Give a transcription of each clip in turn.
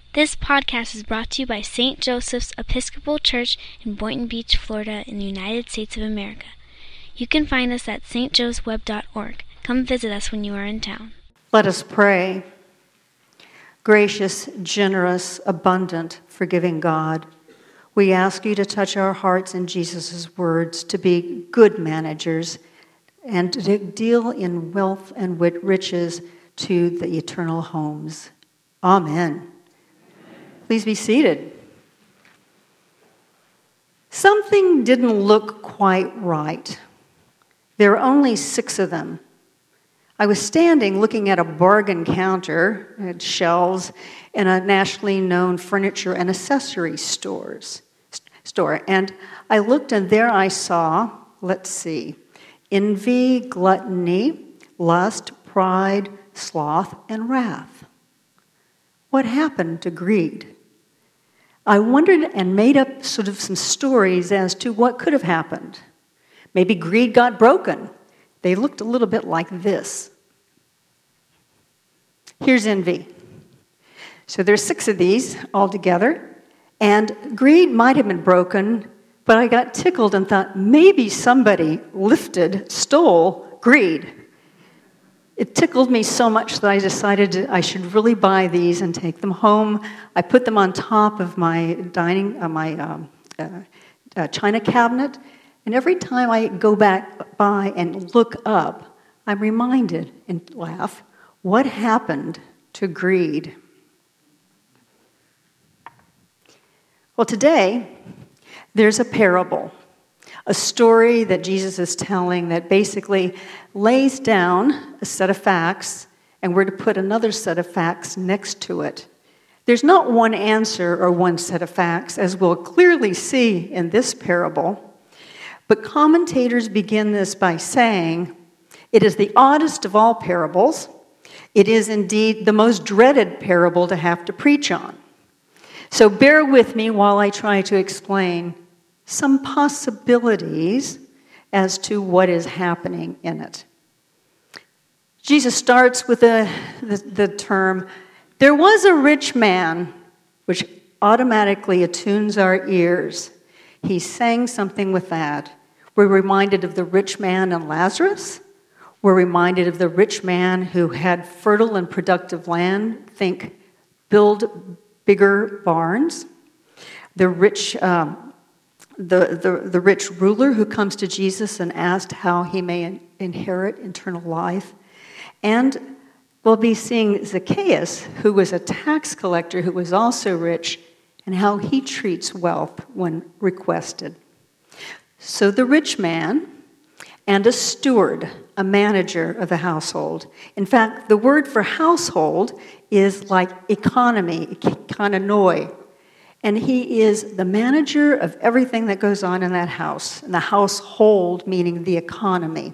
This podcast is brought to you by St. Joseph's Episcopal Church in Boynton Beach, Florida, in the United States of America. You can find us at stjoesweb.org. Come visit us when you are in town. Let us pray. Gracious, generous, abundant, forgiving God, we ask you to touch our hearts in Jesus' words, to be good managers and to deal in wealth and with riches to the eternal homes. Amen. Please be seated. Something didn't look quite right. There were only 6 of them. I was standing looking at a bargain counter at shelves in a nationally known furniture and accessory store. And I looked, and there I saw, envy, gluttony, lust, pride, sloth, and wrath. What happened to greed? I wondered and made up sort of some stories as to what could have happened. Maybe greed got broken. They looked a little bit like this. Here's envy. So there's 6 of these all together, and greed might have been broken, but I got tickled and thought maybe somebody stole greed. It tickled me so much that I decided I should really buy these and take them home. I put them on top of my china cabinet, and every time I go back by and look up, I'm reminded and laugh, what happened to greed? Well, today, there's a parable, a story that Jesus is telling that basically lays down a set of facts, and we're to put another set of facts next to it. There's not one answer or one set of facts, as we'll clearly see in this parable, but commentators begin this by saying, it is the oddest of all parables. It is indeed the most dreaded parable to have to preach on. So bear with me while I try to explain some possibilities as to what is happening in it. Jesus starts with the term, there was a rich man, which automatically attunes our ears. He's saying something with that. We're reminded of the rich man and Lazarus. We're reminded of the rich man who had fertile and productive land. Think, build bigger barns. The rich ruler who comes to Jesus and asked how he may inherit eternal life. And we'll be seeing Zacchaeus, who was a tax collector who was also rich, and how he treats wealth when requested. So the rich man and a steward, a manager of the household. In fact, the word for household is like economy, ekonoi. And he is the manager of everything that goes on in that house, and the household meaning the economy.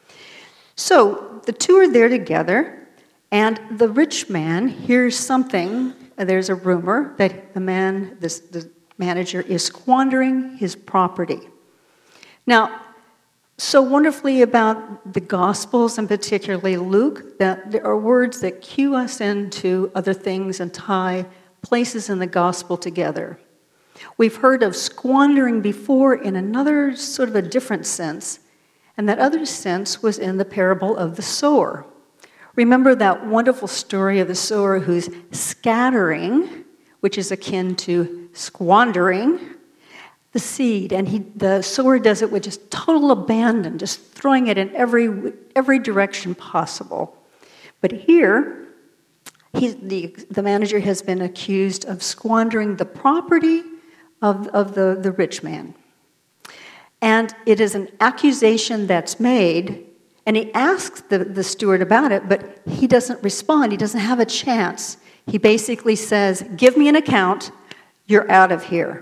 So the two are there together, and the rich man hears something. There's a rumor that the manager is squandering his property. Now, so wonderfully about the Gospels, and particularly Luke, that there are words that cue us into other things and tie places in the Gospel together. We've heard of squandering before in another sort of a different sense, and that other sense was in the parable of the sower. Remember that wonderful story of the sower who's scattering, which is akin to squandering, the seed, and the sower does it with just total abandon, just throwing it in every direction possible. But here, the manager has been accused of squandering the property of the rich man. And it is an accusation that's made, and he asks the steward about it, but he doesn't respond. He doesn't have a chance. He basically says, give me an account, you're out of here.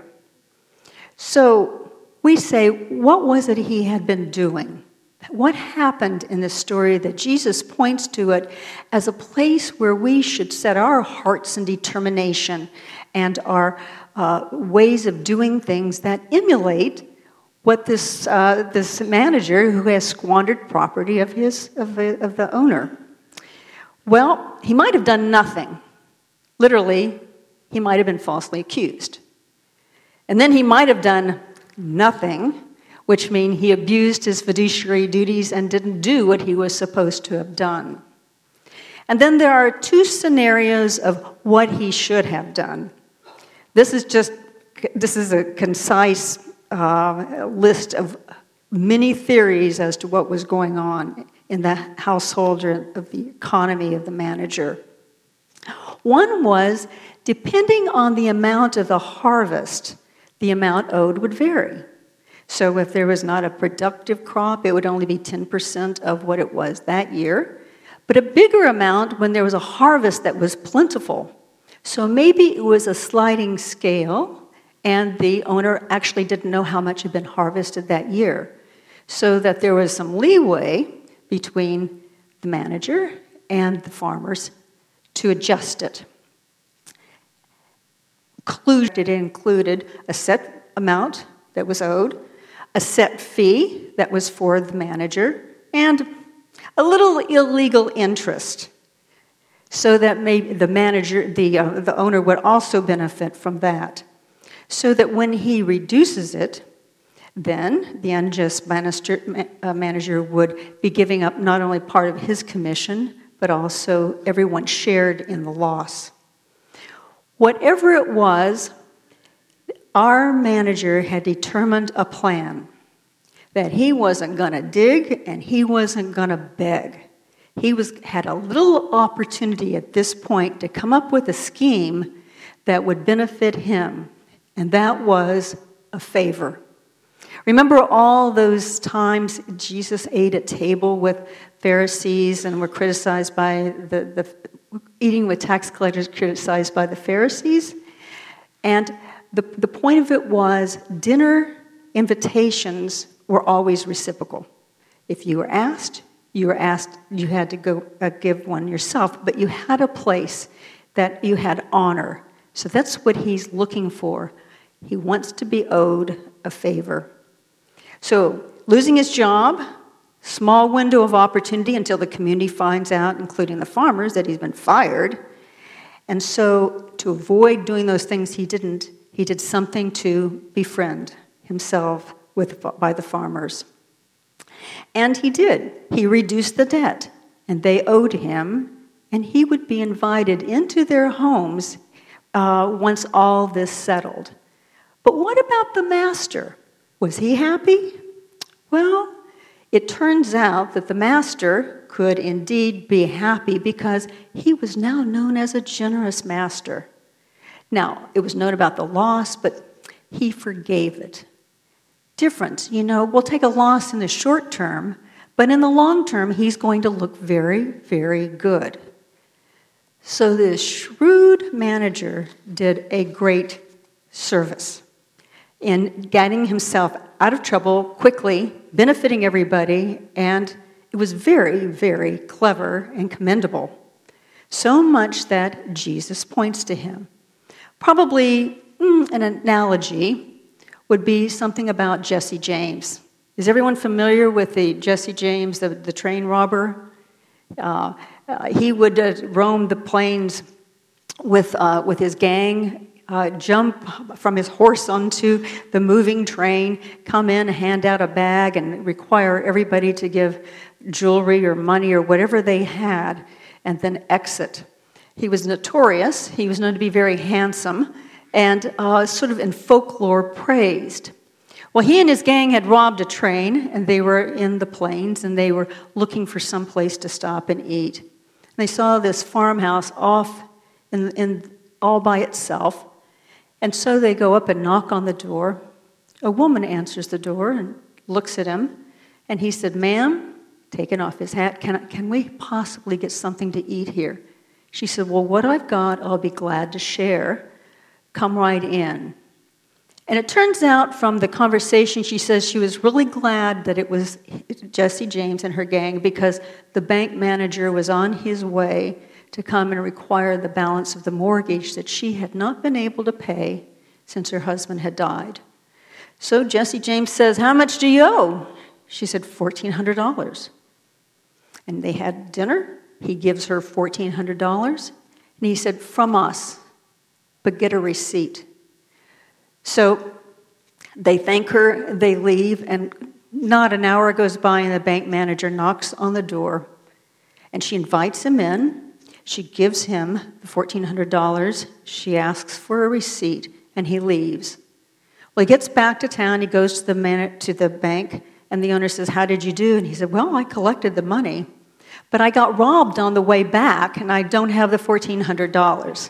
So we say, what was it he had been doing? What happened in this story that Jesus points to it as a place where we should set our hearts and determination and our ways of doing things that emulate what this manager who has squandered property of the owner. Well, he might have done nothing. Literally, he might have been falsely accused. And then he might have done nothing, which means he abused his fiduciary duties and didn't do what he was supposed to have done. And then there are two scenarios of what he should have done. This is a concise list of many theories as to what was going on in the household or of the economy of the manager. One was, depending on the amount of the harvest, the amount owed would vary. So if there was not a productive crop, it would only be 10% of what it was that year, but a bigger amount when there was a harvest that was plentiful. So maybe it was a sliding scale, and the owner actually didn't know how much had been harvested that year, so that there was some leeway between the manager and the farmers to adjust it. It included a set amount that was owed, a set fee that was for the manager, and a little illegal interest, so that maybe the manager, the owner would also benefit from that. So that when he reduces it, then the unjust manager would be giving up not only part of his commission, but also everyone shared in the loss. Whatever it was, our manager had determined a plan that he wasn't going to dig and he wasn't going to beg. He had a little opportunity at this point to come up with a scheme that would benefit him, and that was a favor. Remember all those times Jesus ate at table with Pharisees and were criticized by the eating with tax collectors, criticized by the Pharisees? And the point of it was dinner invitations were always reciprocal. If you were asked, you had to go give one yourself, but you had a place that you had honor. So that's what he's looking for. He wants to be owed a favor. So losing his job, small window of opportunity until the community finds out, including the farmers, that he's been fired. And so to avoid doing those things he did something to befriend himself by the farmers. And he did. He reduced the debt, and they owed him, and he would be invited into their homes once all this settled. But what about the master? Was he happy? Well, it turns out that the master could indeed be happy because he was now known as a generous master. Now, it was known about the loss, but he forgave it. Different, we'll take a loss in the short term, but in the long term, he's going to look very, very good. So this shrewd manager did a great service in getting himself out of trouble quickly, benefiting everybody, and it was very, very clever and commendable. So much that Jesus points to him. Probably an analogy would be something about Jesse James. Is everyone familiar with the Jesse James, the train robber? He would roam the plains with his gang, jump from his horse onto the moving train, come in, hand out a bag, and require everybody to give jewelry or money or whatever they had, and then exit. He was notorious. He was known to be very handsome and sort of in folklore praised. Well, he and his gang had robbed a train, and they were in the plains, and they were looking for some place to stop and eat. And they saw this farmhouse off in all by itself, and so they go up and knock on the door. A woman answers the door and looks at him, and he said, "Ma'am," taking off his hat, can we possibly get something to eat here? She said, "Well, what I've got, I'll be glad to share. Come right in." And it turns out from the conversation, she says she was really glad that it was Jesse James and her gang because the bank manager was on his way to come and require the balance of the mortgage that she had not been able to pay since her husband had died. So Jesse James says, "How much do you owe?" She said, $1,400. And they had dinner. He gives her $1,400. And he said, "From us. but get a receipt. So they thank her, they leave, and not an hour goes by and the bank manager knocks on the door, and she invites him in. She gives him the $1,400. She asks for a receipt, and he leaves. Well, he gets back to town. He goes to the bank, and the owner says, "How did you do?" And he said, "Well, I collected the money, but I got robbed on the way back, and I don't have the $1,400.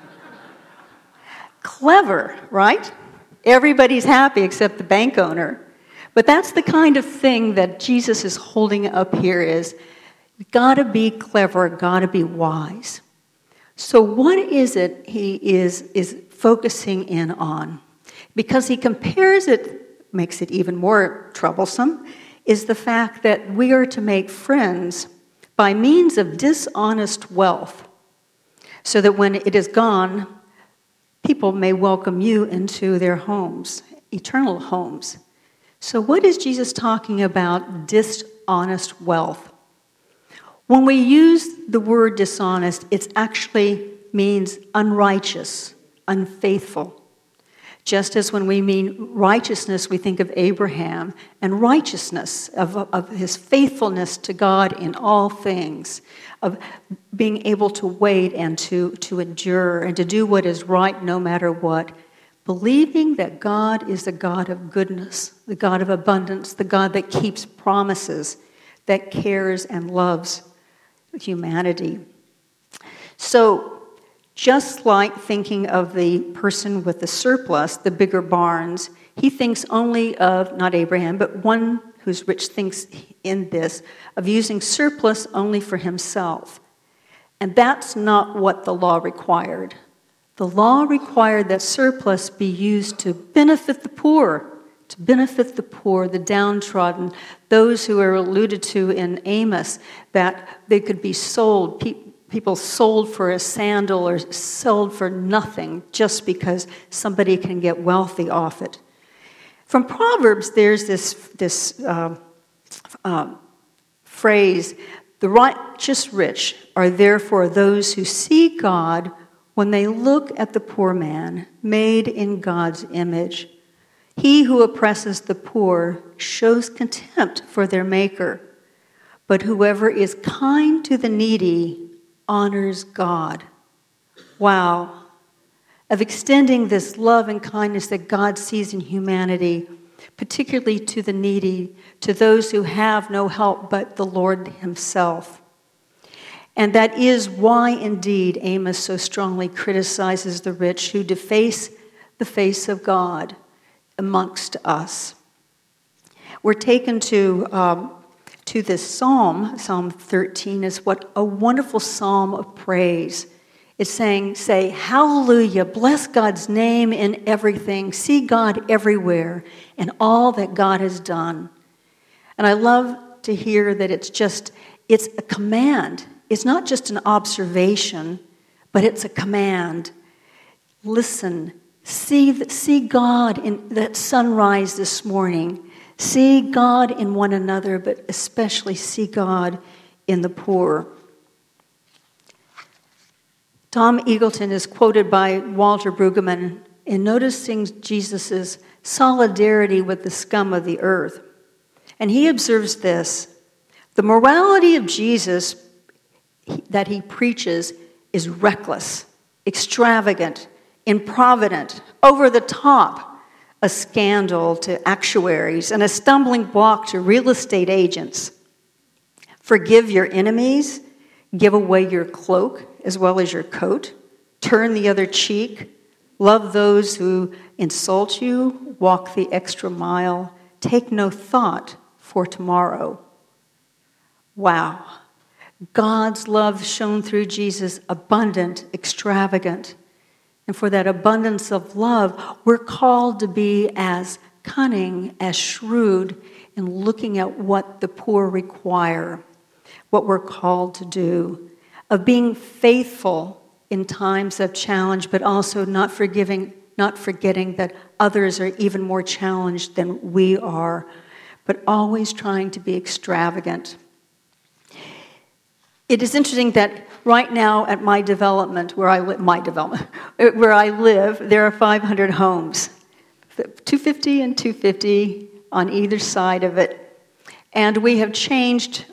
Clever, right? Everybody's happy except the bank owner. But that's the kind of thing that Jesus is holding up here is, you've got to be clever, got to be wise. So what is it he is focusing in on? Because he compares it, makes it even more troublesome, is the fact that we are to make friends by means of dishonest wealth, so that when it is gone, people may welcome you into their homes, eternal homes. So what is Jesus talking about, dishonest wealth? When we use the word dishonest, it actually means unrighteous, unfaithful. Just as when we mean righteousness, we think of Abraham and righteousness, of his faithfulness to God in all things, of being able to wait and to endure and to do what is right no matter what. Believing that God is the God of goodness, the God of abundance, the God that keeps promises, that cares and loves humanity. So, just like thinking of the person with the surplus, the bigger barns, he thinks only of, not Abraham, but one who's rich thinks in this, of using surplus only for himself. And that's not what the law required. The law required that surplus be used to benefit the poor, the downtrodden, those who are alluded to in Amos, that they could be sold, people sold for a sandal or sold for nothing just because somebody can get wealthy off it. From Proverbs, there's this phrase, "The righteous rich are therefore those who see God when they look at the poor man made in God's image. He who oppresses the poor shows contempt for their maker, but whoever is kind to the needy honors God." Wow. Of extending this love and kindness that God sees in humanity, particularly to the needy, to those who have no help but the Lord himself. And that is why, indeed, Amos so strongly criticizes the rich who deface the face of God amongst us. We're taken to this psalm, Psalm 13, is what a wonderful psalm of praise. It's saying, say, hallelujah, bless God's name in everything, see God everywhere, and all that God has done. And I love to hear that it's a command. It's not just an observation, but it's a command. Listen, see God in that sunrise this morning. See God in one another, but especially see God in the poor. Tom Eagleton is quoted by Walter Brueggemann in noticing Jesus' solidarity with the scum of the earth. And he observes this: the morality of Jesus that he preaches is reckless, extravagant, improvident, over the top, a scandal to actuaries and a stumbling block to real estate agents. Forgive your enemies, give away your cloak as well as your coat, turn the other cheek, love those who insult you, walk the extra mile, take no thought for tomorrow. Wow. God's love shown through Jesus, abundant, extravagant. And for that abundance of love, we're called to be as cunning, as shrewd in looking at what the poor require, what we're called to do, of being faithful in times of challenge, but also not forgetting that others are even more challenged than we are, but always trying to be extravagant. It is interesting that right now at my development, where I live, there are 500 homes, 250 and 250 on either side of it. And we have changed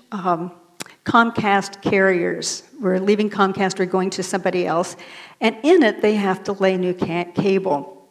Comcast carriers. We're leaving Comcast, we're going to somebody else. And in it, they have to lay new cable.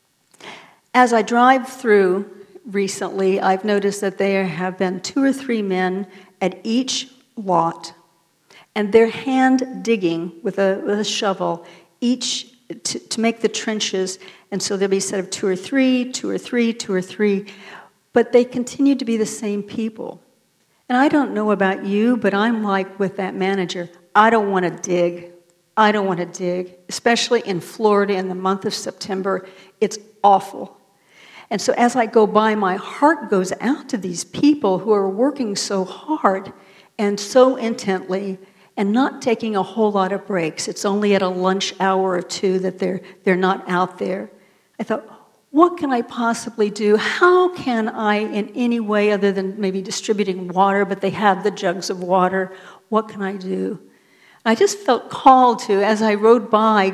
As I drive through recently, I've noticed that there have been 2 or 3 men at each lot, and they're hand digging with a shovel each to make the trenches. And so there'll be a set of 2 or 3, 2 or 3, 2 or 3, but they continue to be the same people. And I don't know about you, but I'm like with that manager. I don't want to dig. I don't want to dig, especially in Florida in the month of September. It's awful. And so as I go by, my heart goes out to these people who are working so hard and so intently and not taking a whole lot of breaks. It's only at a lunch hour or two that they're not out there. I thought, what can I possibly do? How can I, in any way other than maybe distributing water, but they have the jugs of water, what can I do? I just felt called to, as I rode by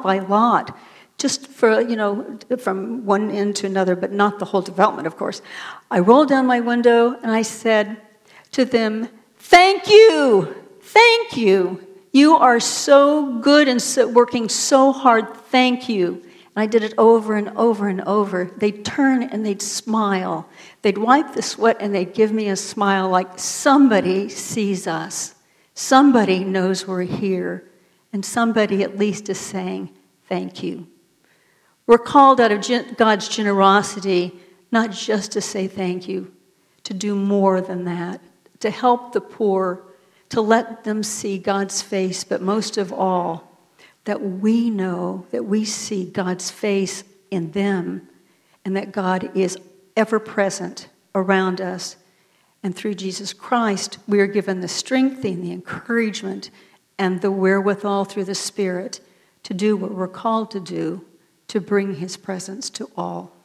lot, just for, from one end to another, but not the whole development, of course. I rolled down my window and I said to them, thank you. Thank you. You are so good and working so hard. Thank you. And I did it over and over and over. They'd turn and they'd smile. They'd wipe the sweat and they'd give me a smile like somebody sees us. Somebody knows we're here. And somebody at least is saying, thank you. We're called out of God's generosity not just to say thank you, to do more than that, to help the poor, to let them see God's face, but most of all, that we know that we see God's face in them and that God is ever present around us. And through Jesus Christ, we are given the strength and the encouragement and the wherewithal through the Spirit to do what we're called to do, to bring His presence to all.